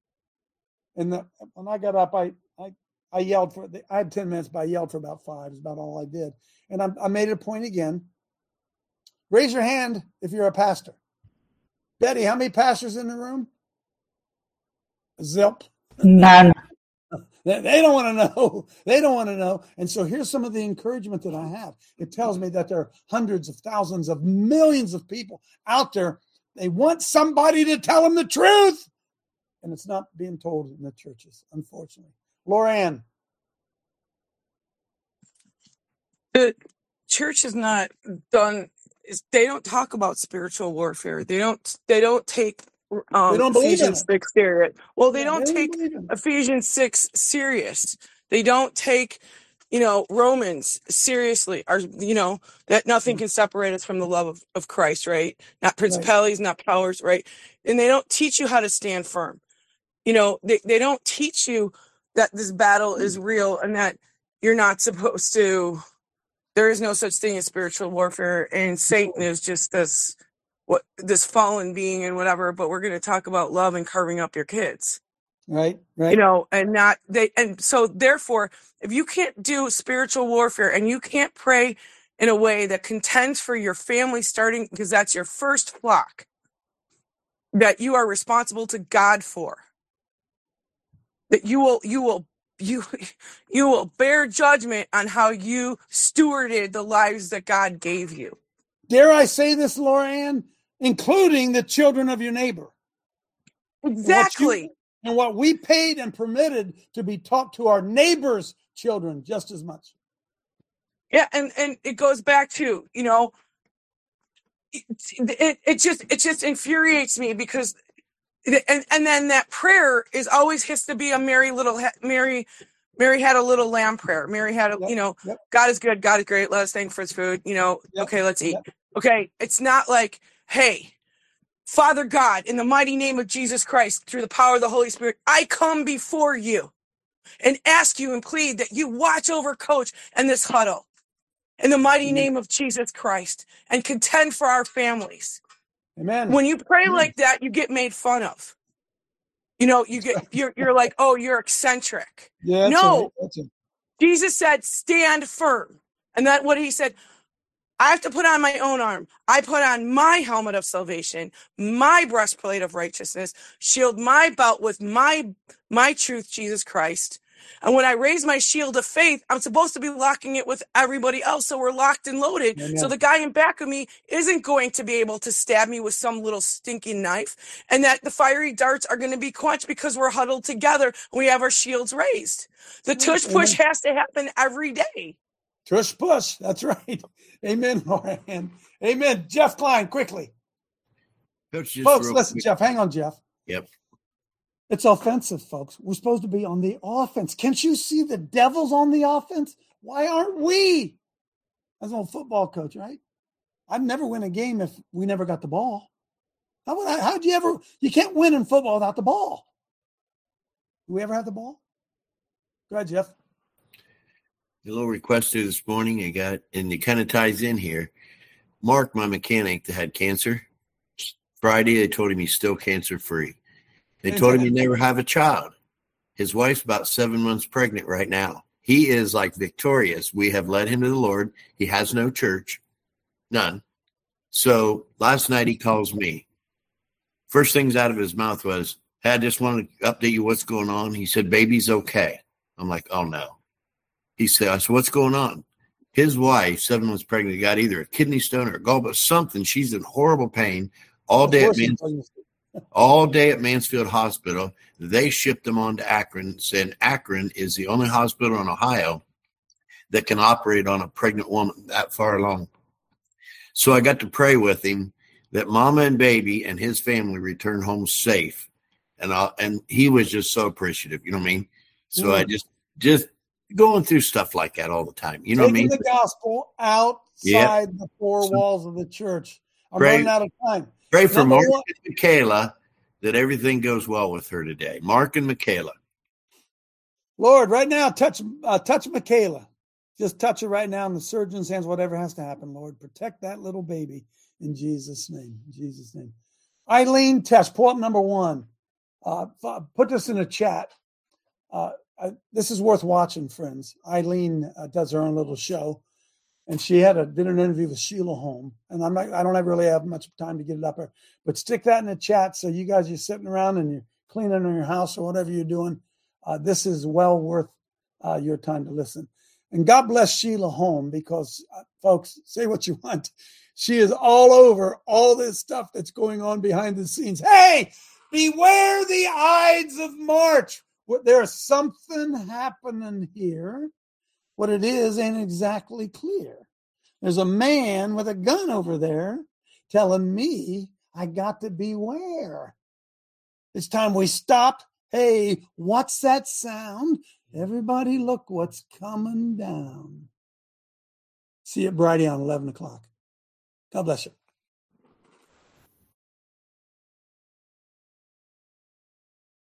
And when I got up, I yelled I had 10 minutes, but I yelled for about 5. It's about all I did. And I made it a point again. Raise your hand if you're a pastor. Betty, how many pastors in the room? Zip. None. They don't want to know. They don't want to know. And so here's some of the encouragement that I have. It tells me that there are hundreds of thousands of millions of people out there. They want somebody to tell them the truth. And it's not being told in the churches, unfortunately. Laura Ann. The church is not done. They don't talk about spiritual warfare. They don't take they don't Ephesians 6 serious. Well, they don't take don't Ephesians 6 serious. They don't take, Romans seriously. Or, that nothing can separate us from the love of Christ, right? Not principalities, not powers, right? And they don't teach you how to stand firm. They don't teach you that this battle is real and that you're not supposed to. There is no such thing as spiritual warfare, and Satan is just this fallen being and whatever. But we're going to talk about love and carving up your kids. Right. You know, and so therefore, if you can't do spiritual warfare and you can't pray in a way that contends for your family, starting because that's your first flock that you are responsible to God for, that you will bear judgment on how you stewarded the lives that God gave you. Dare I say this, Laura Ann, including the children of your neighbor. Exactly. And what we paid and permitted to be taught to our neighbors' children just as much. Yeah, and it goes back to, you know, it just infuriates me because and then that prayer is always has to be a Mary had a little lamb prayer. Mary had a, God is good, God is great, let us thank for his food, okay, let's eat. Okay, it's not like, hey, Father God, in the mighty name of Jesus Christ, through the power of the Holy Spirit, I come before you and ask you and plead that you watch over Coach and this huddle in the mighty name of Jesus Christ and contend for our families. Amen. When you pray like that, you get made fun of. You're like, oh, you're eccentric. Yeah, no, Jesus said, stand firm. And that what he said, I have to put on my own arm. I put on my helmet of salvation, my breastplate of righteousness, shield my belt with my truth, Jesus Christ. And when I raise my shield of faith, I'm supposed to be locking it with everybody else. So we're locked and loaded. Amen. So the guy in back of me isn't going to be able to stab me with some little stinking knife, and that the fiery darts are going to be quenched because we're huddled together and we have our shields raised. The tush push has to happen every day. Tush push. That's right. Amen, Laura Ann. Amen. Jeff Klein, quickly. Coach, folks, listen, Jeff. Hang on, Jeff. Yep. It's offensive, folks. We're supposed to be on the offense. Can't you see the Devils on the offense? Why aren't we? As an old football coach, right? I'd never win a game if we never got the ball. How'd you ever? You can't win in football without the ball. Do we ever have the ball? Go ahead, Jeff. A little request here this morning. I got, and it kind of ties in here. Mark, my mechanic that had cancer, Friday they told him he's still cancer free. They told him he'd never have a child. His wife's about 7 months pregnant right now. He is like victorious. We have led him to the Lord. He has no church, none. So last night he calls me. First things out of his mouth was, hey, I just want to update you what's going on. He said, baby's okay. I'm like, oh no. He said, I said, what's going on? His wife, 7 months pregnant, got either a kidney stone or a gallbladder, something. She's in horrible pain all day at Mansfield Hospital. They shipped them on to Akron, saying Akron is the only hospital in Ohio that can operate on a pregnant woman that far along. So I got to pray with him that mama and baby and his family return home safe. And he was just so appreciative. You know what I mean? So I just going through stuff like that all the time. You know what I mean? Taking the gospel outside the four walls of the church. I'm running out of time. Pray for Mark and Michaela that everything goes well with her today. Mark and Michaela. Lord, right now, touch Michaela. Just touch her right now in the surgeon's hands, whatever has to happen, Lord. Protect that little baby in Jesus' name. In Jesus' name. Eileen Tesh, pull up number 1. Put this in a chat. This is worth watching, friends. Eileen does her own little show. And she did an interview with Sheila Holm, and I don't really have much time to get it up there, but stick that in the chat. So you guys, you're sitting around and you're cleaning in your house or whatever you're doing. This is well worth your time to listen. And God bless Sheila Holm, because folks, say what you want. She is all over all this stuff that's going on behind the scenes. Hey, beware the Ides of March. There's something happening here. What it is ain't exactly clear. There's a man with a gun over there telling me I got to beware. It's time we stop. Hey, what's that sound? Everybody look what's coming down. See you Friday on 11 o'clock. God bless you.